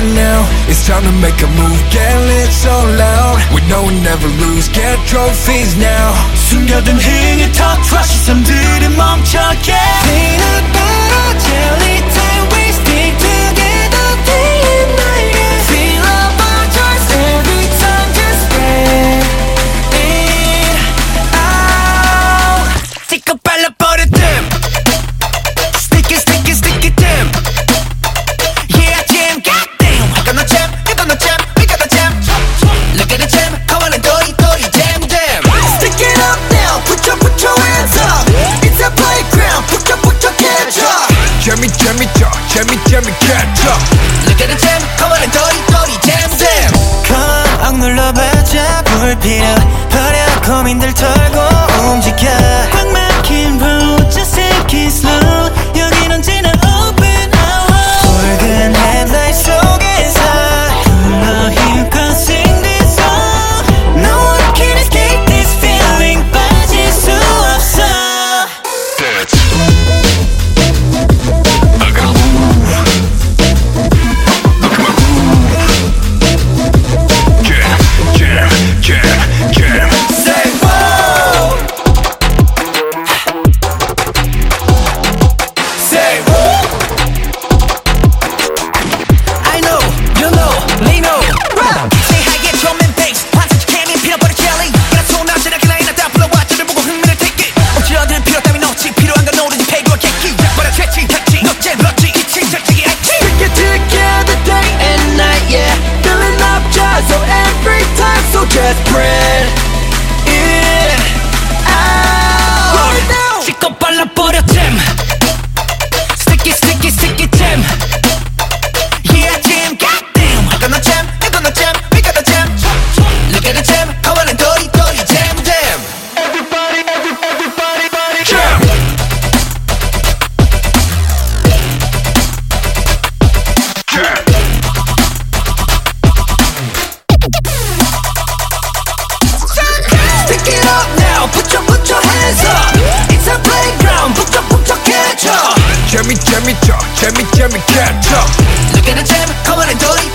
now. It's time to make a move, get lit so loud. We know we never lose, get trophies now. 숨겨둔 흥의 턱 시선들은 멈춰게. Peanut butter jelly time, we stick together day and night. Feel our joys every time, just spread it out. Stick up 발라버려 them. Stick it, stick it, stick it them. Yeah, jam, goddamn. I got no jam, you got no jam, we got no jam. Look at the jam, come on and dory, jam them. Stick it up now, put your hands up. It's a playground, put your hands up. Jammy, catch up. Look at the jam, come on and dory, jam them. 꽉 눌러봐자 불필요 버려 고민들 털고 움직여. 꽉 막힌 road, just take it slow. 여긴 언제나 open our 붉은 headlight 속에서 불러 힘껏 sing this song. No one can escape this feeling, 빠질 수 없어. Dance. I gotta move. Look at my groove. Jam. Say whoa. Say whoa. I know, you know, they know. Say hi, get drum and bass. 반사지 candy, peanut butter jelly. 그냥 소나시나게 라인을 다 불러와 저를 보고 흥미를 take it. 억지로든 필요 따윈 없지. 필요한 건 오로지 패기와 객기. 버려 채찍, 넉제, 럭지, 이칭, 저치기, 액치. We get together day and night, yeah. Filling up jars, so every time, so just spread it out. 지껏 발라버려 jam. Stick it jam. Yeah, jam, goddamn. I got no jam, you got no jam, we got no jam. Look at the jam, come on and dory, jam them. Everybody, jam. Jam. Stick it up now, put your hands up. It's a playground, put your catch up. Jammy, catch up. Look at the jam, come on and dory,